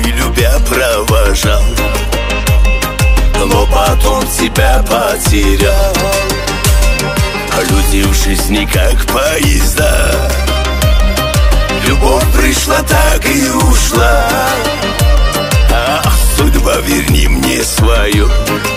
любя провожал, но потом тебя потерял. Люди в жизни как поезда, любовь пришла, так и ушла. Ах, судьба, верни мне свою,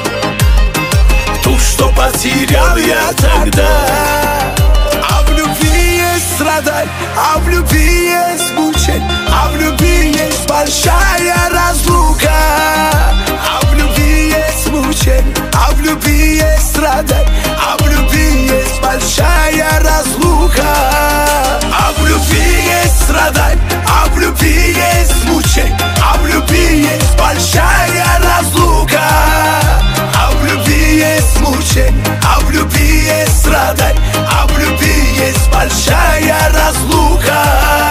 ту, что потерял я тогда. А в любви есть страдать, а в любви есть мучить, а в любви есть большая разлука. А в любви есть мучить, а в любви есть страдать, а в любви есть большая разлука. А в любви есть страдать, а в любви есть мучить, а в любви есть большая разлука. А в любви есть мучить, а в любви есть страдать, а в любви есть большая разлука.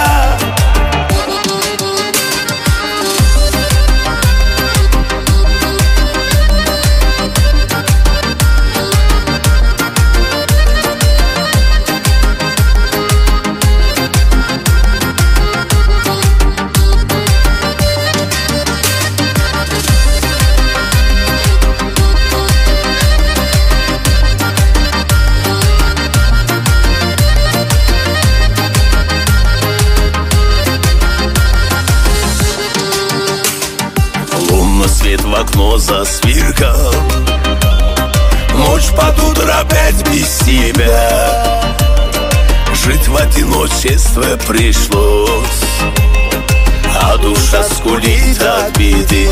Свет в окно засверкал, ночь под утро опять без тебя. Жить в одиночестве пришлось, а душа скулит от беды.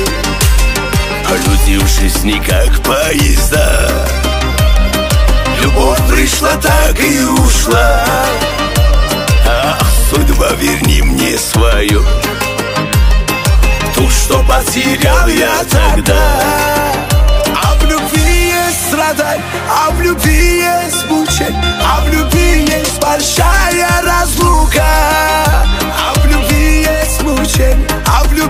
Люди в жизни как поезда, любовь пришла, так и ушла. Ах, судьба, верни мне свою, ту, что потерял я тогда. А в любви есть страдать, а в любви есть мучить, а в любви есть большая разлука. А в любви есть мучить, а в любви